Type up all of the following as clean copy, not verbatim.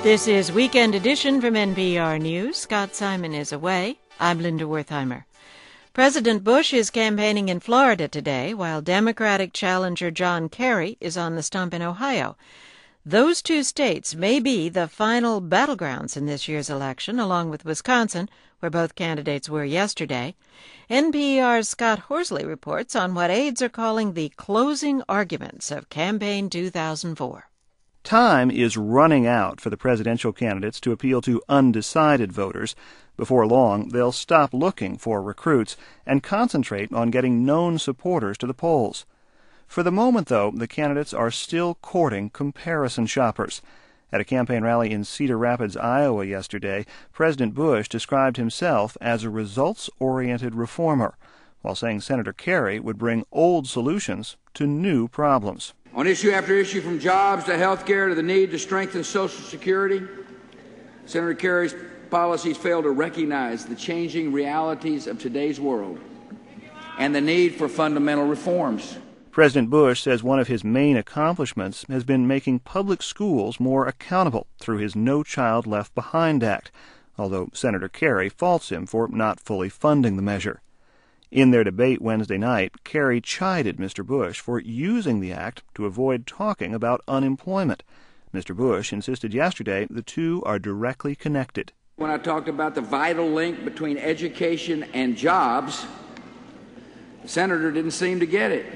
This is Weekend Edition from NPR News. Scott Simon is away. I'm Linda Wertheimer. President Bush is campaigning in Florida today, while Democratic challenger John Kerry is on the stump in Ohio. Those two states may be the final battlegrounds in this year's election, along with Wisconsin, where both candidates were yesterday. NPR's Scott Horsley reports on what aides are calling the closing arguments of Campaign 2004. Time is running out for the presidential candidates to appeal to undecided voters. Before long, they'll stop looking for recruits and concentrate on getting known supporters to the polls. For the moment, though, the candidates are still courting comparison shoppers. At a campaign rally in Cedar Rapids, Iowa yesterday, President Bush described himself as a results-oriented reformer, while saying Senator Kerry would bring old solutions to new problems. On issue after issue, from jobs to health care to the need to strengthen Social Security, Senator Kerry's policies fail to recognize the changing realities of today's world and the need for fundamental reforms. President Bush says one of his main accomplishments has been making public schools more accountable through his No Child Left Behind Act, although Senator Kerry faults him for not fully funding the measure. In their debate Wednesday night, Kerry chided Mr. Bush for using the act to avoid talking about unemployment. Mr. Bush insisted yesterday the two are directly connected. When I talked about the vital link between education and jobs, the senator didn't seem to get it.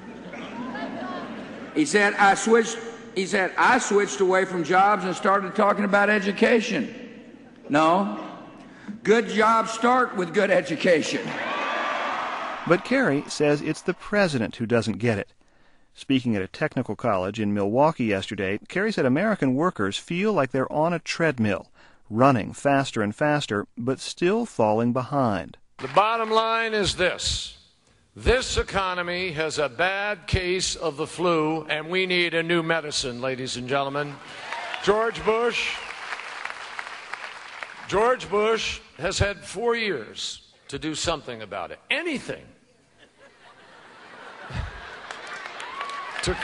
He said, I switched away from jobs and started talking about education. No, good jobs start with good education. But Kerry says it's the president who doesn't get it. Speaking at a technical college in Milwaukee yesterday, Kerry said American workers feel like they're on a treadmill, running faster and faster, but still falling behind. The bottom line is this. This economy has a bad case of the flu, and we need a new medicine, ladies and gentlemen. George Bush has had 4 years to do something about it. Anything. To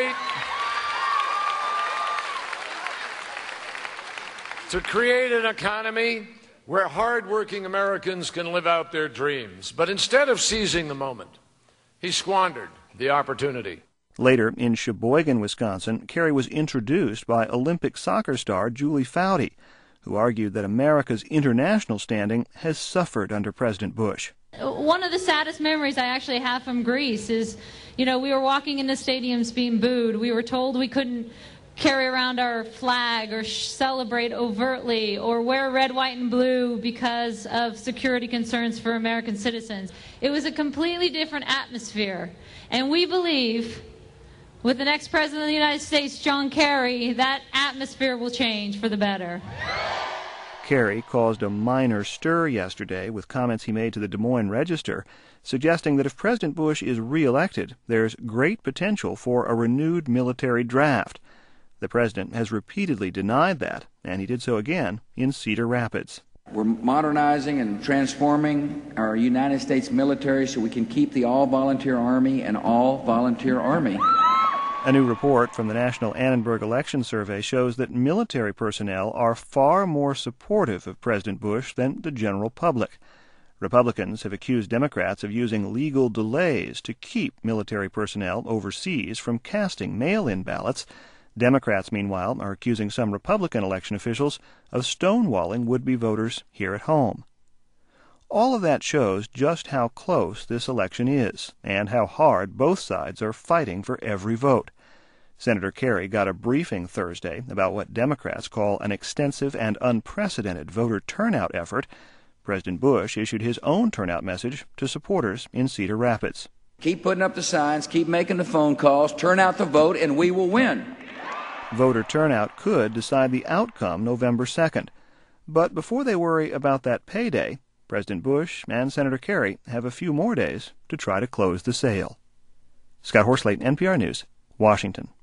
create an economy where hard-working Americans can live out their dreams. But instead of seizing the moment, he squandered the opportunity. Later, in Sheboygan, Wisconsin, Kerry was introduced by Olympic soccer star Julie Foudy, who argued that America's international standing has suffered under President Bush. One of the saddest memories I actually have from Greece is, we were walking in the stadiums being booed. We were told we couldn't carry around our flag or celebrate overtly or wear red, white, and blue because of security concerns for American citizens. It was a completely different atmosphere. And we believe, with the next President of the United States, John Kerry, that atmosphere will change for the better. Kerry caused a minor stir yesterday with comments he made to the Des Moines Register, suggesting that if President Bush is reelected, there's great potential for a renewed military draft. The president has repeatedly denied that, and he did so again in Cedar Rapids. We're modernizing and transforming our United States military so we can keep the all-volunteer Army an all-volunteer Army. A new report from the National Annenberg Election Survey shows that military personnel are far more supportive of President Bush than the general public. Republicans have accused Democrats of using legal delays to keep military personnel overseas from casting mail-in ballots. Democrats, meanwhile, are accusing some Republican election officials of stonewalling would-be voters here at home. All of that shows just how close this election is, and how hard both sides are fighting for every vote. Senator Kerry got a briefing Thursday about what Democrats call an extensive and unprecedented voter turnout effort. President Bush issued his own turnout message to supporters in Cedar Rapids. Keep putting up the signs, keep making the phone calls, turn out the vote, and we will win. Voter turnout could decide the outcome November 2nd. But before they worry about that payday, President Bush and Senator Kerry have a few more days to try to close the sale. Scott Horsley, NPR News, Washington.